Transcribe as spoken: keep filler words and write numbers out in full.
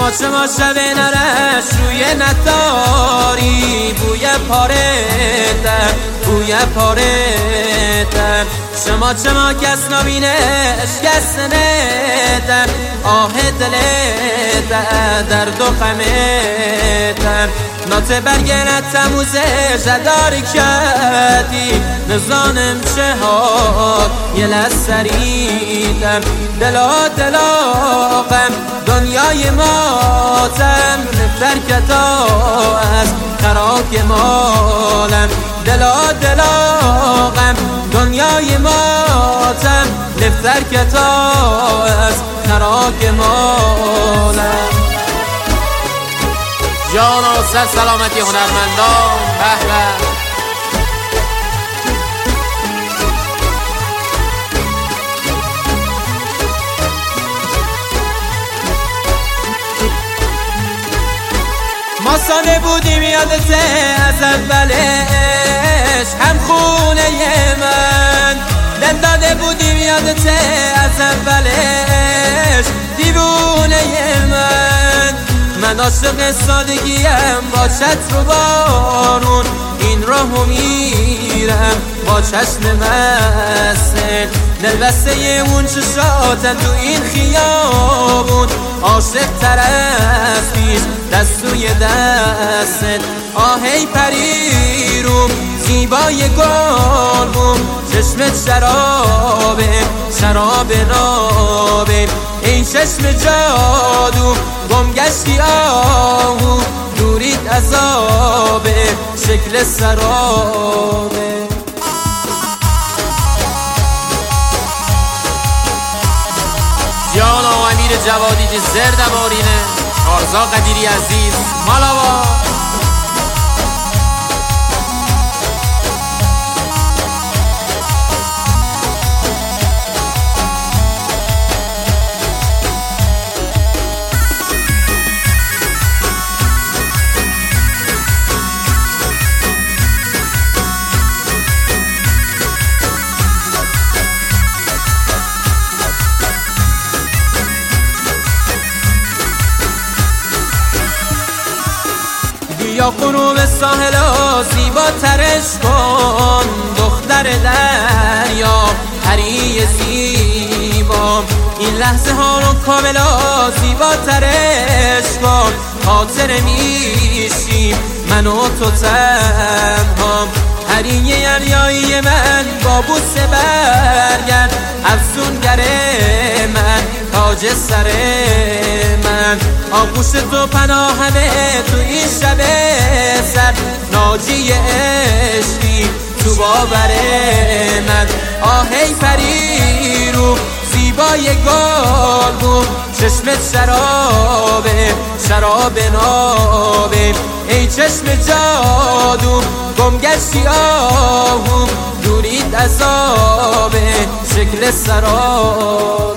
شما چما شب نرش روی نداری بوی پاره در بوی پاره در شما چما کس نبینه اشکست در آه دل در درد و غمه در نات برگرد تموزه جدار کردی نزانم شهاد یه لسری در دلا دلا غم دنیای ماتم نفتر کتا از خراک مالم دلا دلا غم دنیای ماتم نفتر کتا از خراک مالم. جان و سر سلامتی هنرمندان به به. ما ساده بودیم یادته از اولش هم خونه من دل داده بودیم یادته از اولش دیوونه من من عاشق سادگیم با چتر و بارون این راهو میرم با چشم مسل دل بسته اون چشاتم تو این خیابون عاشق تر از پیش دستوی دستت آهی پریروم زیبای گلبون چشمت شرابه شراب نابه این چشم جادو گم گشتی آهو دورید عذابه شکل سرابه. جان و امیر جوادی زرد بارینه آرزا قدیری عزیز مالاوا. یا غروب ساحل و زیبا ترش کن دختر دریا پری زیبا این لحظه ها رو کاملا زیبا ترش کن خاطر میشیم من و تو تنها پری اریایی من با بوسه برگرد افسونگر من تاج سر من آغوش تو پناهمه تو این شب سر ناجی عشقی تو باور من آهی پری رو زیبای گلبون چشمت شرابه شراب نابه ای چشم جادو گم گشتی آهو دورید عذابه شکل سرابه.